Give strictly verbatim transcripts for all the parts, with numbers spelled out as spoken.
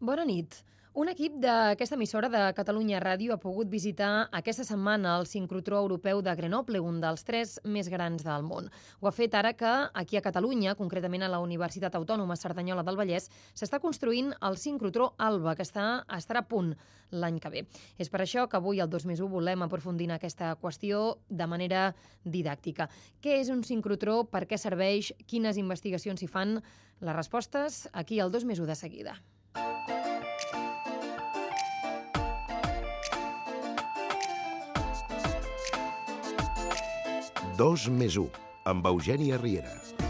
Bona nit. Un equip d'aquesta emissora de Catalunya Ràdio ha pogut visitar aquesta setmana el sincrotró europeu de Grenoble, un dels tres més grans del món. Ho ha fet ara que aquí a Catalunya, concretament a la Universitat Autònoma Cerdanyola del Vallès, s'està construint el sincrotró Alba, que està, estarà a punt l'any que ve. És per això que avui, al dos més u, volem aprofundir en aquesta qüestió de manera didàctica. Què és un sincrotró? Per què serveix? Quines investigacions s'hi fan? Les respostes aquí al dos més u de seguida. dos més u, amb Eugènia Riera.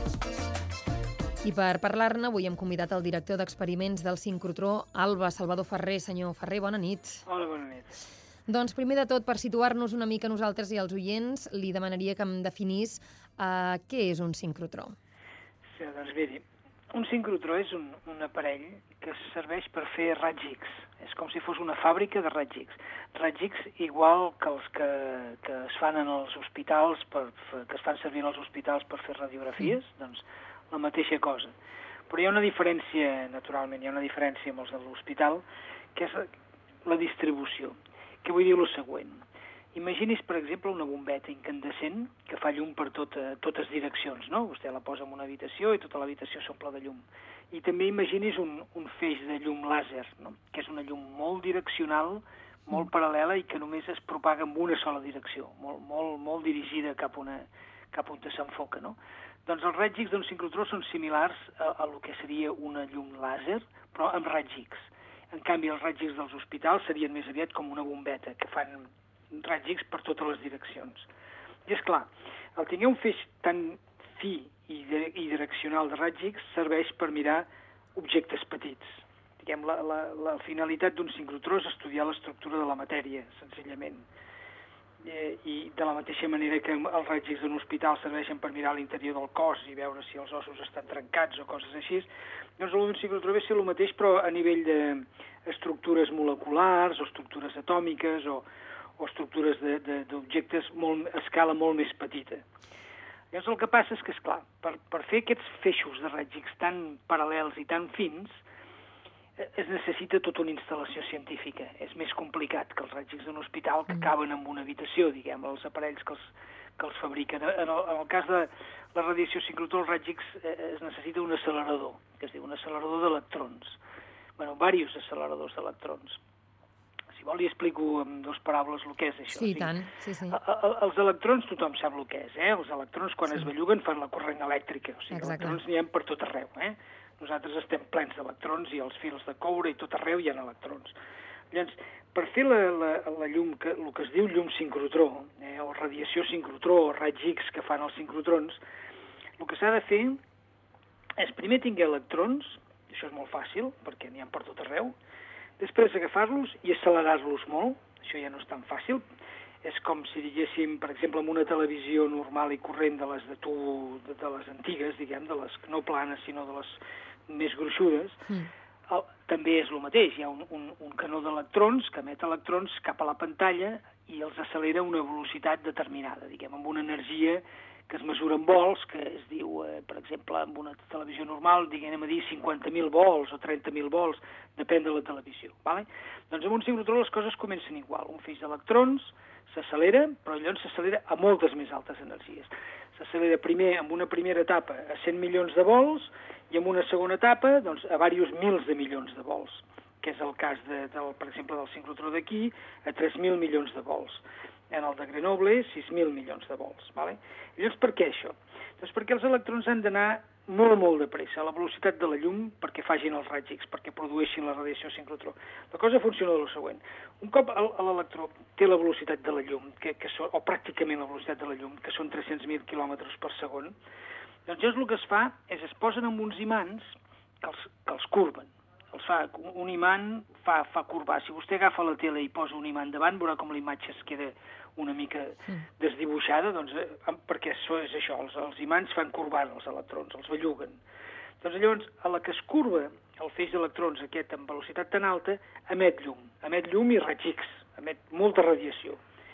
I per parlar-ne, avui hem convidat el director d'experiments del sincrotró, Alba, Salvador Ferrer. Senyor Ferrer, bona nit. Hola, bona nit. Doncs primer de tot, per situar-nos una mica nosaltres i els oients, li demanaria que em definís uh, què és un sincrotró. Sí, doncs miri, un sincrotró és un, un aparell que serveix per fer raigs X. És com si fos una fàbrica de raigs X. Raigs X igual que els que, que es fan en els hospitals, per, que es fan servir en els hospitals per fer radiografies, mm. doncs la mateixa cosa. Però hi ha una diferència, naturalment, hi ha una diferència amb els de l'hospital, que és la distribució. Què vull dir el següent? Imagini's, per exemple, una bombeta incandescent que fa llum per tota, totes direccions, no? Vostè la posa en una habitació i tota l'habitació s'omple de llum. I també imagini's un, un feix de llum làser, no? Que és una llum molt direccional, molt paral·lela i que només es propaga en una sola direcció, molt, molt, molt dirigida cap, una, cap on s'enfoca, no? Doncs els raigs X d'un sincrotró són similars a, a lo que seria una llum làser, però amb raigs X. En canvi, els raigs X dels hospitals serien més aviat com una bombeta, que fan raigs X per totes les direccions. I és clar, el tenir un feix tan fi i, de, i direccional de raigs X serveix per mirar objectes petits. Diguem, la, la, la finalitat d'un sincrotró és estudiar l'estructura de la matèria, senzillament. Eh, I de la mateixa manera que els raigs X d'un hospital serveixen per mirar l'interior del cos i veure si els ossos estan trencats o coses així, doncs un sincrotró ve ser el mateix, però a nivell d'estructures moleculars o estructures atòmiques o o estructures d'objectes a escala molt més petita. Llavors el que passa és que, esclar, per, per fer aquests feixos de raigs X tan paral·lels i tan fins, es necessita tota una instal·lació científica. És més complicat que els raigs X d'un hospital que caben en una habitació, diguem, els aparells que els, que els fabriquen. En el, en el cas de la radiació sincrotró, els raigs X es necessita un accelerador, que es diu un accelerador d'electrons. Bueno, diversos acceleradors d'electrons. Si vol, li explico en dues paraules el que és això. Sí, tant. Sí, sí. Els electrons tothom sap el que és, eh? Els electrons, quan sí. es belluguen, fan la corrent elèctrica. O sigui, els electrons n'hi ha per tot arreu, eh? Nosaltres estem plens d'electrons i els fils de coure i tot arreu hi ha electrons. Llavors, per fer la, la, la llum, que, el que es diu llum sincrotró, eh? o radiació sincrotró, o raigs X que fan els sincrotrons, el que s'ha de fer és primer tinguer electrons, això és molt fàcil, perquè n'hi ha per tot arreu, després agafar-los i accelerar-los molt, això ja no és tan fàcil, és com si diguéssim, per exemple, amb una televisió normal i corrent de les de tu, de, de les antigues, diguem, de les no planes, sinó de les més gruixudes, mm. el, també és el mateix, hi ha un, un, un canó d'electrons que emet electrons cap a la pantalla i els accelera a una velocitat determinada, diguem, amb una energia que es mesura en volts, que es diu, eh, per exemple, amb una televisió normal, diguem a dir cinquanta mil volts o trenta mil volts, depèn de la televisió. Vale? Doncs amb un sincrotró les coses comencen igual. Un feix d'electrons s'accelera, però llavors s'accelera a moltes més altes energies. S'accelera primer amb una primera etapa a cent milions de volts i amb una segona etapa doncs, a diversos mils de milions de volts, que és el cas, de, del, per exemple, del sincrotró d'aquí, a tres mil milions de volts. En el de Grenoble, sis mil milions de volts. Vale? I llavors, per què això? Doncs perquè els electrons han d'anar molt, molt de pressa, a la velocitat de la llum, perquè facin els raigs X, perquè produeixin la radiació sincrotró. La cosa funciona del següent. Un cop l'electró té la velocitat de la llum, que, que són, o pràcticament la velocitat de la llum, que són tres-cents mil quilòmetres per segon, doncs llavors el que es fa és es posen amb uns imants que els, que els curven. Els fa, un imant fa, fa curvar. Si vostè agafa la tele i posa un imant davant, veurà com la imatge es queda una mica desdibuixada, doncs, eh, perquè això és això, els, els imants fan curvar els electrons, els belluguen. Doncs llavors, a la que es curva el feix d'electrons aquest amb velocitat tan alta, emet llum, emet llum i raigs X, emet molta radiació.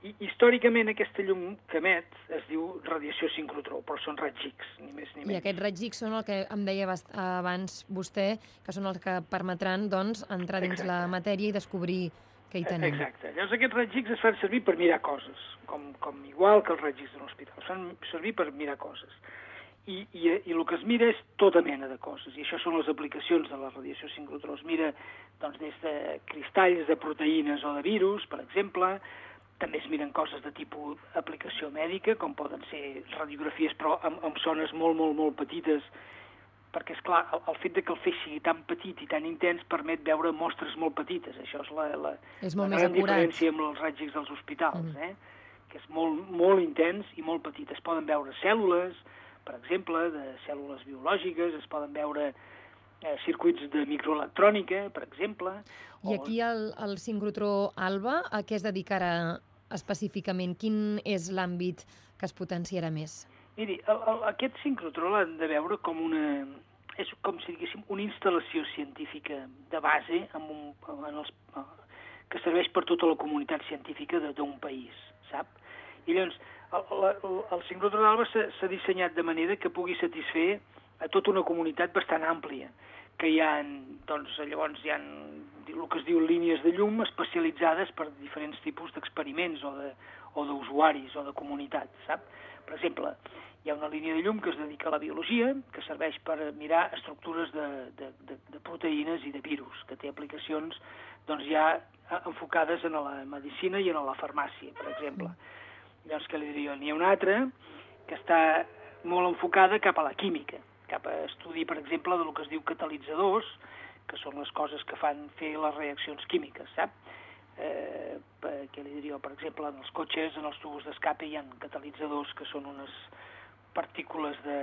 I, històricament aquesta llum que emet es diu radiació sincrotró, però són raigs X, ni més ni menys. I aquests raigs X són el que em deia abans vostè, que són els que permetran doncs, entrar dins Exacte. la matèria i descobrir què hi tenim. Exacte. Llavors aquests raigs X es fan servir per mirar coses, com, com igual que els raigs X de l'hospital. Es fan servir per mirar coses. I, i, i el que es mira és tota mena de coses, i això són les aplicacions de la radiació sincrotró. Es mira doncs, des de cristalls de proteïnes o de virus, per exemple. També es miren coses de tipus aplicació mèdica, com poden ser radiografies, però amb, amb zones molt, molt, molt petites, perquè, és clar, el, el fet de que el feix sigui tan petit i tan intens permet veure mostres molt petites. Això és la, la, és molt la més gran acurat. diferència amb els raigs X dels hospitals, mm. eh? Que és molt, molt intens i molt petit. Es poden veure cèl·lules, per exemple, de cèl·lules biològiques, es poden veure eh, circuits de microelectrònica, per exemple. I o... aquí el, el sincrotró ALBA, a què es dedicarà específicament? Quin és l'àmbit que es potenciarà més? Miri, el, el, aquest sincrotró l'han de veure com una... és com si diguéssim una instal·lació científica de base amb un, en els, que serveix per tota la comunitat científica d'un país, sap? I llavors, el, el, el sincrotró d'ALBA s'ha dissenyat de manera que pugui satisfer a tota una comunitat bastant àmplia, que hi ha, doncs, llavors hi ha el que es diu línies de llum especialitzades per diferents tipus d'experiments o de, o d'usuaris o de comunitat, sap? Per exemple, hi ha una línia de llum que es dedica a la biologia, que serveix per mirar estructures de, de, de, de proteïnes i de virus, que té aplicacions doncs, ja enfocades en la medicina i en la farmàcia, per exemple. Llavors, què li diria? N'hi ha una altra que està molt enfocada cap a la química, cap a estudi, per exemple, del que es diu catalitzadors, que són les coses que fan fer les reaccions químiques, sap? Eh, què li diria? Per exemple, en els cotxes, en els tubos d'escape, hi ha catalitzadors que són unes partícules de...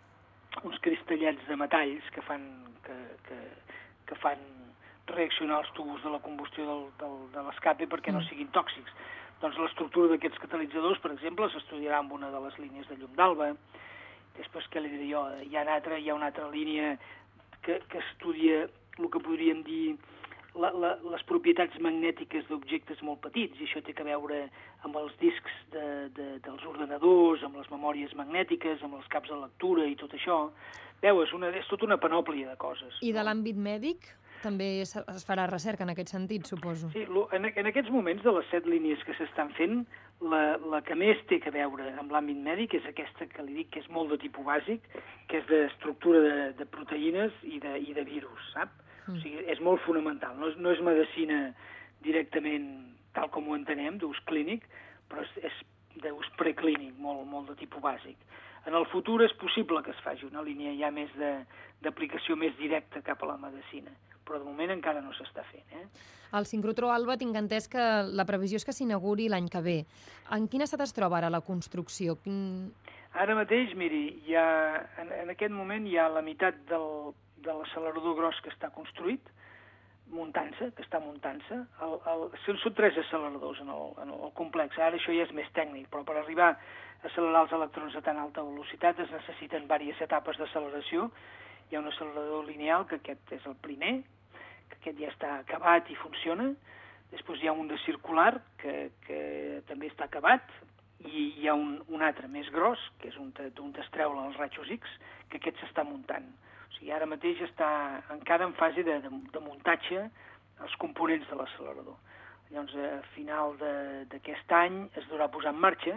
uns cristallets de metalls que fan, que, que, que fan reaccionar els tubos de la combustió del, del, de l'escape perquè no siguin tòxics. Doncs l'estructura d'aquests catalitzadors, per exemple, s'estudiarà amb una de les línies de llum d'ALBA. Després, què li diré jo? Hi ha una altra, hi ha una altra línia que, que estudia el que podríem dir la, la, les propietats magnètiques d'objectes molt petits, i això té a veure amb els discs de, de, dels ordenadors, amb les memòries magnètiques, amb els caps de lectura i tot això. Veu, és, una, és tota una panòplia de coses. I de l'àmbit mèdic? També es farà recerca en aquest sentit, suposo. Sí, en, en aquests moments, de les set línies que s'estan fent, la, la que més té a veure amb l'àmbit mèdic és aquesta que li dic que és molt de tipus bàsic, que és d'estructura de, de proteïnes i de, i de virus, sap? Mm. O sigui, és molt fonamental. No és, no és medicina directament tal com ho entenem, d'ús clínic, però és, és d'ús preclínic, molt, molt de tipus bàsic. En el futur és possible que es faci una línia ja més d'aplicació més directa cap a la medicina, però de moment encara no s'està fent. Eh? El sincrotró ALBA tinc entès que la previsió és que s'inauguri l'any que ve. En quin estat es troba ara la construcció? Quin... Ara mateix, miri, hi ha, en, en aquest moment hi ha la meitat del, de l'accelerador gros que està construït, muntant-se, que està muntant-se. El, el, són tres acceleradors en el, en el complex. Ara això ja és més tècnic, però per arribar a accelerar els electrons a tan alta velocitat es necessiten diverses etapes d'acceleració. Hi ha un accelerador lineal, que aquest és el primer, que aquest ja està acabat i funciona. Després hi ha un de circular, que, que també està acabat, i hi ha un, un altre més gros, que és un d'estreure els rajos X, que aquest s'està muntant. O sigui, ara mateix està encara en fase de, de, de muntatge els components de l'accelerador. Llavors, a final d'aquest any es durà posar en marxa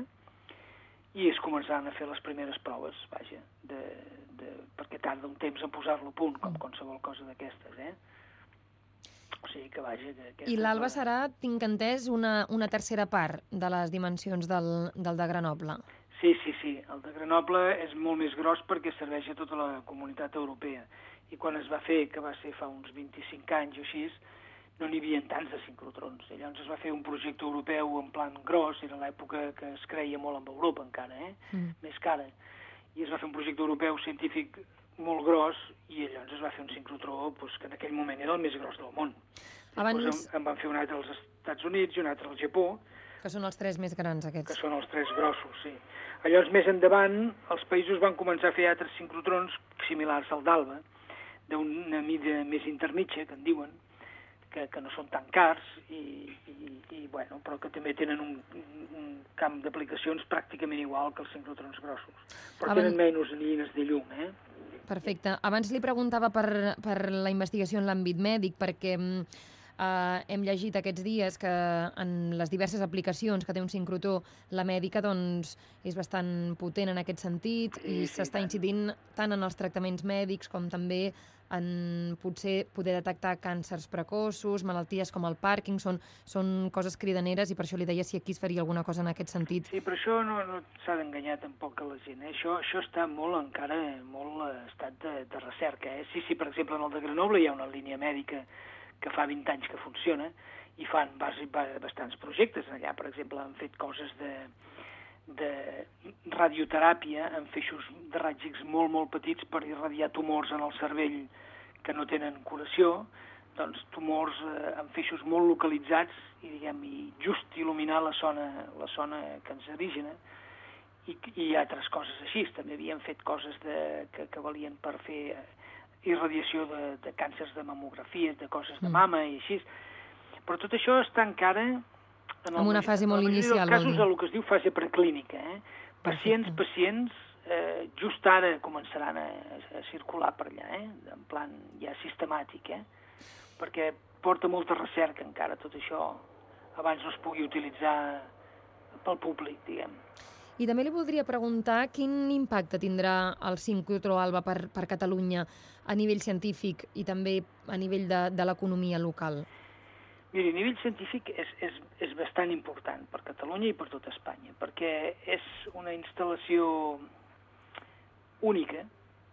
i es començaran a fer les primeres proves, vaja, de, de, perquè tarda un temps en posar-lo a punt, com qualsevol cosa d'aquestes, eh? O sigui que, vaja... Que I l'ALBA serà, tinc entès, una, una tercera part de les dimensions del, del de Grenoble. Sí, sí, sí. El de Grenoble és molt més gros perquè serveix a tota la comunitat europea. I quan es va fer, que va ser fa uns vint-i-cinc anys o així, no n'hi havia tants de sincrotrons. I llavors es va fer un projecte europeu en plan gros, era l'època que es creia molt en Europa encara, eh? Mm. Més cara. I es va fer un projecte europeu científic molt gros i llavors es va fer un sincrotró pues, que en aquell moment era el més gros del món. Abans... Després en, en van fer un altre als Estats Units i un altre al Japó. Que són els tres més grans, aquests. Que són els tres grossos, sí. Llavors, més endavant, els països van començar a fer altres sincrotrons similars al d'ALBA, d'una mida més intermitja, que en diuen, que, que no són tan cars i, i, i bueno, però que també tenen un, un camp d'aplicacions pràcticament igual que els sincrotrons grossos. Però Abans... tenen menys línies de llum, eh? Perfecte. Abans li preguntava per, per la investigació en l'àmbit mèdic, perquè Uh, hem llegit aquests dies que en les diverses aplicacions que té un sincrotró, la mèdica doncs, és bastant potent en aquest sentit sí, i s'està sí, incidint tant en els tractaments mèdics com també en potser poder detectar càncers precoços, malalties com el Parkinson, són coses cridaneres i per això li deia si aquí es faria alguna cosa en aquest sentit. Sí, però això no, no s'ha d'enganyar tampoc a la gent. Eh? Això, això està molt encara molt estat de, de recerca. Eh? Sí, sí, per exemple, en el de Grenoble hi ha una línia mèdica que fa vint anys que funciona, i fan bastants projectes. Allà, per exemple, han fet coses de, de radioteràpia en feixos de raigs X molt, molt petits per irradiar tumors en el cervell que no tenen curació, doncs tumors eh, en feixos molt localitzats i, diguem, i just il·luminar la zona, la zona cancerígena i, i altres coses així. També havien fet coses de, que, que valien per fer irradiació de, de càncers de mamografia, de coses de mama i així. Però tot això està encara en, el, en una fase molt inicial. En casos del que es diu fase preclínica. Eh? Pacients, Perfecte. pacients, eh, just ara començaran a, a circular per allà, eh? En plan ja sistemàtic, eh? Perquè porta molta recerca encara tot això, abans no es pugui utilitzar pel públic, diguem. I també li voldria preguntar quin impacte tindrà el sincrotró Alba per, per Catalunya a nivell científic i també a nivell de, de l'economia local. Miri, a nivell científic és, és, és bastant important per Catalunya i per tot Espanya, perquè és una instal·lació única,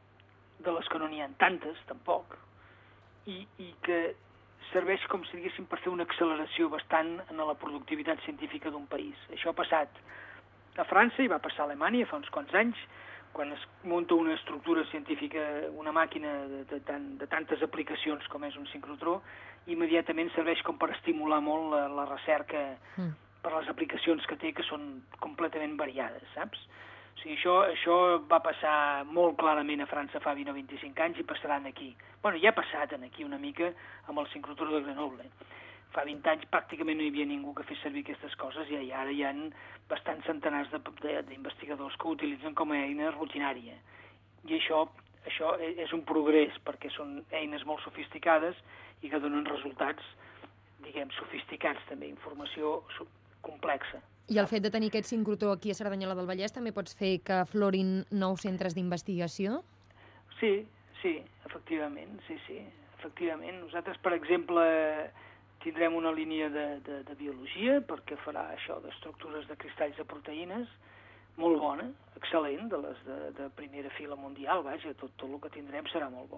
de les que no n'hi ha tantes, tampoc, i, i que serveix, com si diguéssim, per fer una acceleració bastant en la productivitat científica d'un país. Això ha passat a França i va passar a Alemanya fa uns quants anys, quan es munta una estructura científica, una màquina de, de, de, de tantes aplicacions com és un sincrotró, immediatament serveix com per estimular molt la, la recerca mm. per les aplicacions que té, que són completament variades, saps? O sigui, això, això va passar molt clarament a França fa vint o vint-i-cinc anys i passaran aquí. Bueno, ja ha passat aquí una mica amb el sincrotró de Grenoble. Fa vint anys pràcticament no hi havia ningú que fes servir aquestes coses i ara hi ha bastants centenars d'investigadors que ho utilitzen com a eina rutinària. I això, això és un progrés, perquè són eines molt sofisticades i que donen resultats, diguem, sofisticats també, informació complexa. I el fet de tenir aquest sincrotró aquí a Cerdanyola del Vallès també pots fer que aflorin nous centres d'investigació? Sí, sí, efectivament, sí, sí, efectivament. Nosaltres, per exemple, tindrem una línia de, de, de biologia, perquè farà això d'estructures de cristalls de proteïnes, molt bona, excel·lent, de les de, de primera fila mundial, vaja, tot, tot el que tindrem serà molt bo.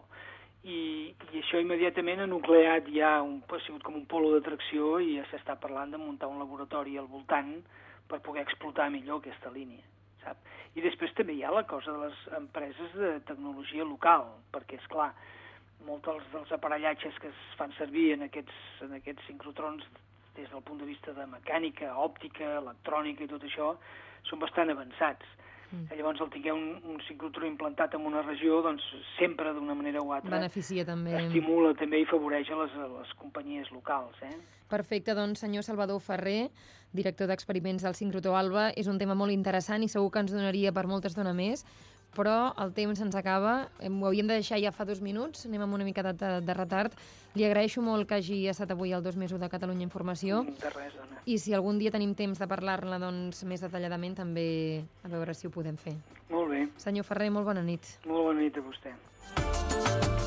I, i això immediatament ha nucleat ja, un, ha sigut com un polo d'atracció i ja s'està parlant de muntar un laboratori al voltant per poder explotar millor aquesta línia, sap? I després també hi ha la cosa de les empreses de tecnologia local, perquè, és clar, molts dels, dels aparellatges que es fan servir en aquests, en aquests sincrotrons des del punt de vista de mecànica, òptica, electrònica i tot això, són bastant avançats. Mm. Llavors, el tinguer un, un sincrotró implantat en una regió, doncs sempre d'una manera o altra beneficia també. Estimula també i afavoreix a les, a les companyies locals. Eh? Perfecte, doncs senyor Salvador Ferrer, director d'experiments del sincrotró Alba, és un tema molt interessant i segur que ens donaria per molta estona més, però el temps ens acaba, ho havíem de deixar ja fa dos minuts, anem amb una mica de, de, de retard. Li agraeixo molt que hagi estat avui al dos més u de Catalunya Informació. De res, dona. I si algun dia tenim temps de parlar-ne doncs, més detalladament, també a veure si ho podem fer. Molt bé. Senyor Ferrer, molt bona nit. Molt bona nit a vostè.